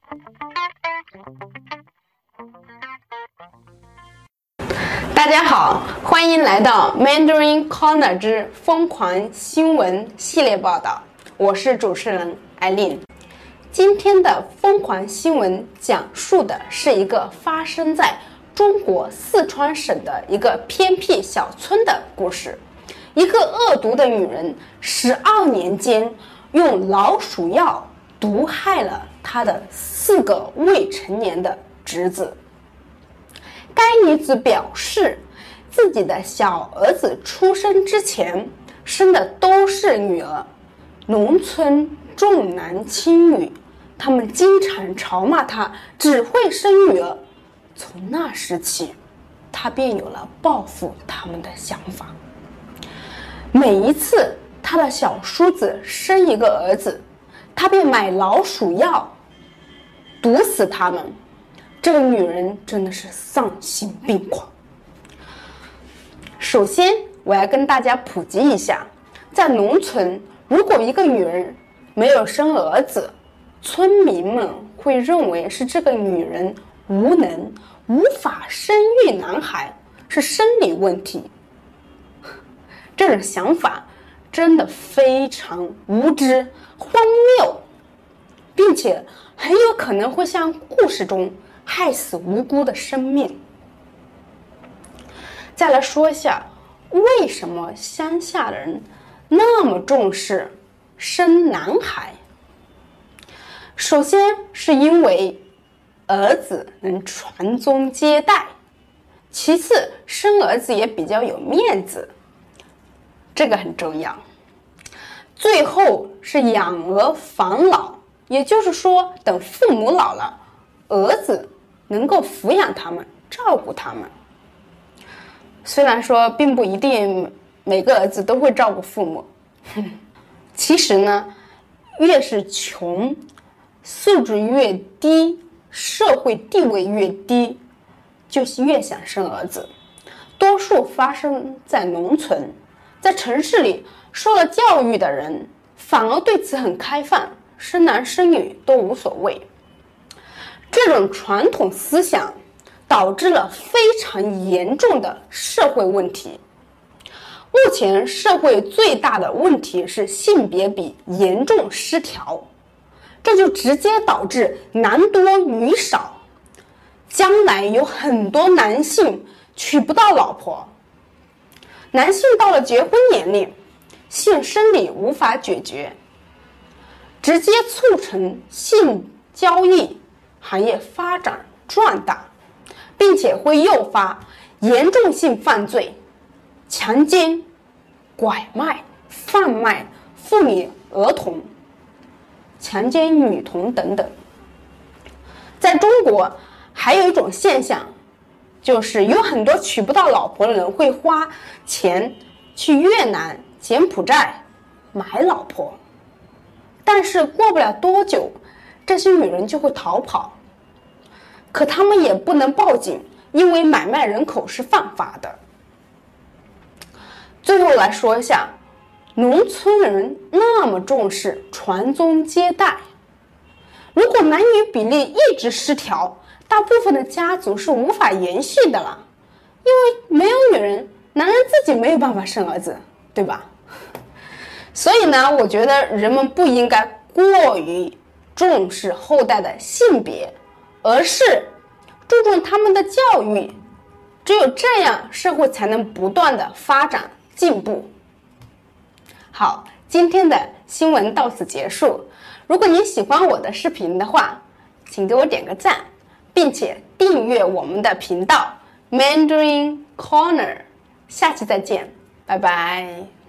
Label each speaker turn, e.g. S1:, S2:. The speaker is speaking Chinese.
S1: 大家好，欢迎来到 Mandarin Corner 之疯狂新闻系列报道，我是主持人艾琳。今天的疯狂新闻讲述的是一个发生在中国四川省的一个偏僻小村的故事。一个恶毒的女人12年间用老鼠药毒害了她的4个未成年的侄子。该女子表示，自己的小儿子出生之前生的都是女儿，农村重男轻女，他们经常嘲骂她只会生女儿。从那时起，她便有了报复他们的想法。每一次她的小叔子生一个儿子，她便买老鼠药毒死他们。这个女人真的是丧心病狂。首先，我要跟大家普及一下，在农村，如果一个女人没有生儿子，村民们会认为是这个女人无能，无法生育男孩，是生理问题。这种想法真的非常无知、荒谬，并且很有可能会像故事中害死无辜的生命。再来说一下，为什么乡下人那么重视生男孩？首先是因为儿子能传宗接代，其次生儿子也比较有面子，这个很重要。最后是养儿防老，也就是说等父母老了，儿子能够抚养他们，照顾他们。虽然说并不一定每个儿子都会照顾父母，其实呢，越是穷，素质越低，社会地位越低，就是越想生儿子。多数发生在农村，在城市里受了教育的人反而对此很开放，生男生女都无所谓。这种传统思想导致了非常严重的社会问题。目前社会最大的问题是性别比严重失调，这就直接导致男多女少，将来有很多男性娶不到老婆，男性到了结婚年龄，性生理无法解决，直接促成性交易行业发展壮大，并且会诱发严重性犯罪，强奸、拐卖、贩卖妇女儿童、强奸女童等等。在中国还有一种现象，就是有很多娶不到老婆的人会花钱去越南、柬埔寨买老婆，但是过不了多久，这些女人就会逃跑，可他们也不能报警，因为买卖人口是犯法的。最后来说一下，农村人那么重视传宗接代，如果男女比例一直失调，大部分的家族是无法延续的了，因为没有女人，男人自己没有办法生儿子，对吧？所以呢，我觉得人们不应该过于重视后代的性别，而是注重他们的教育，只有这样社会才能不断的发展进步。好，今天的新闻到此结束。如果你喜欢我的视频的话，请给我点个赞，并且订阅我们的频道 Mandarin Corner。下期再见，拜拜。